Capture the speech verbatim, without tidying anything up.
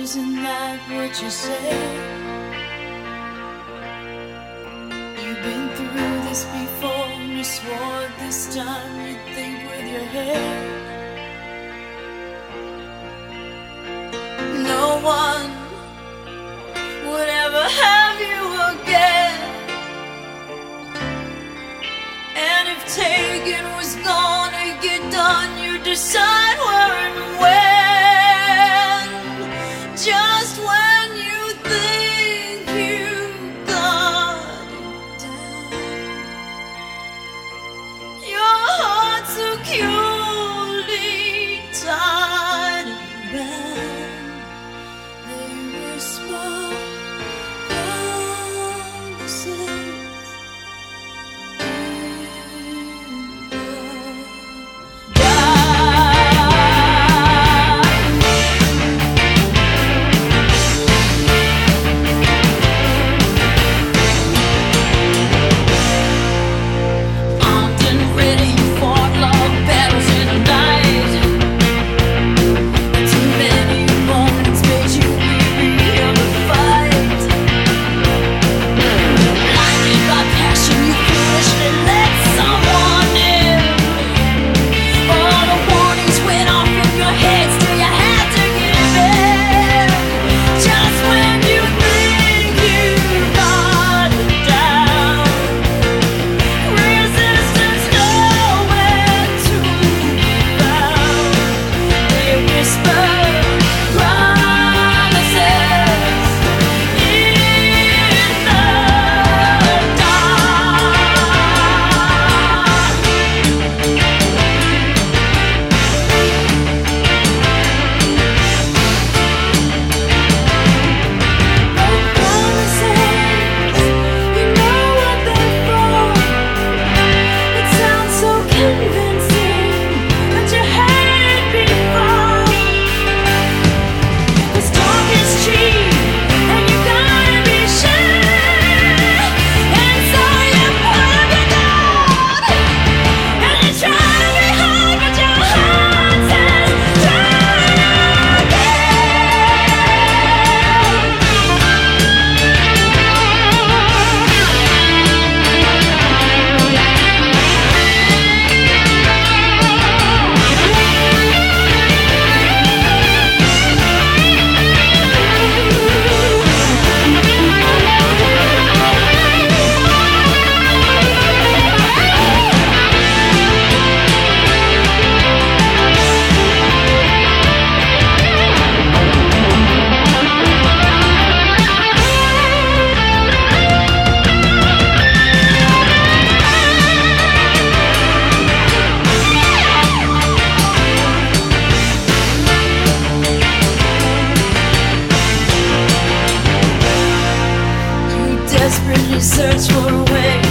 isn't that what you say? You've been through this before, and you swore this time you'd think with your head. No one would ever have you again. And if taken was gonna get done, you decide where and when. Just when you think you got it down, your heart securely tied and bound. They whisper promises desperately search for a way